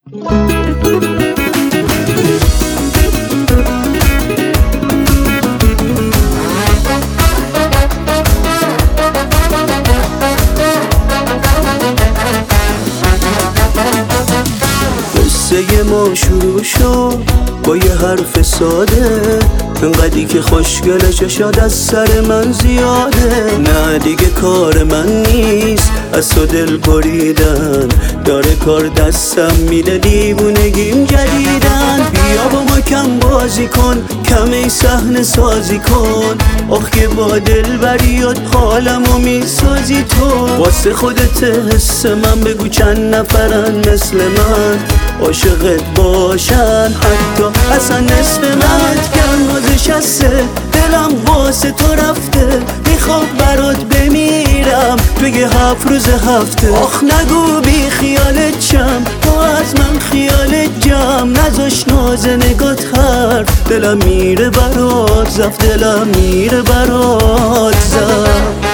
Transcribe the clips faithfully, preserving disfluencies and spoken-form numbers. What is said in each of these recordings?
قصه ما شروع شد با یه حرف ساده، انقدری که خوشگله چشاد از سر من زیاده. نه دیگه کار من نیست از تو دل بریدن، داره کار دستم میده دیوونگیم جدیدن. بیا با ما کم بازی کن، کمی صحنه سازی کن، آخ که با دل بریاد حالمو میسازی تو. واسه خودت حس من بگو چند نفرن مثل من عاشقت باشن، حتی اصلا نصف من. گرمازش هسته دلم واسه تو رفته، میخوام برات بمیرم توی هفت روز هفته. آخ نگو بی خیالت شم، تو از من خیالت جم، نذاش ناز نگات حرف، دلم میره برات زفت، دلم میره برات زفت.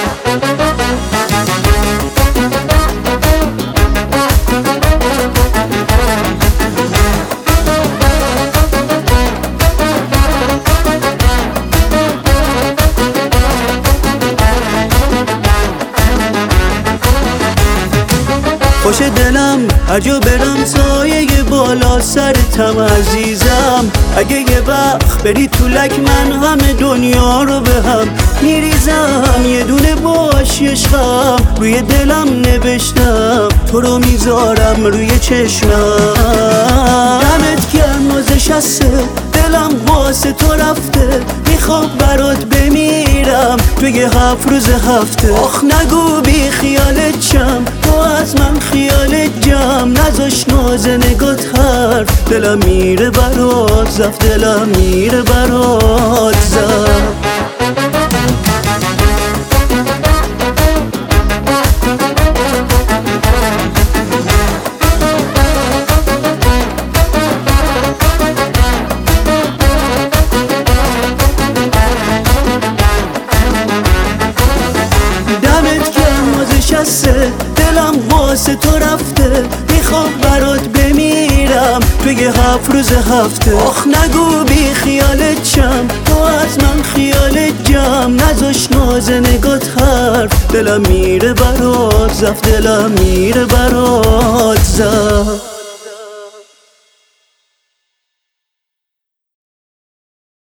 خوش دلم هر جا برم سایه بالا سرتم عزیزم. اگه یه وقت بری تو لک من همه دنیا رو به هم میریزم. یه دونه باشی عشقم روی دلم نوشتم، تو رو میذارم روی چشمم. دمت گرم نازش هسته دلم واسه تو رفته، میخوام برات بمیرم توی هفت روز هفته. آخ نگو بی خیالت شم، تو از من خیالت جم، نذاش ناز نگات حرف، دلم میره برات زفت، دلم میره برات زفت. دلم واسه تو رفته، میخوام برات بمیرم توی هفت روز هفته. آخ نگو بی خیالت شم، تو از من خیالت جم، نذاش ناز نگات حرف، دلم میره برات زفت، دلم میره برات زفت.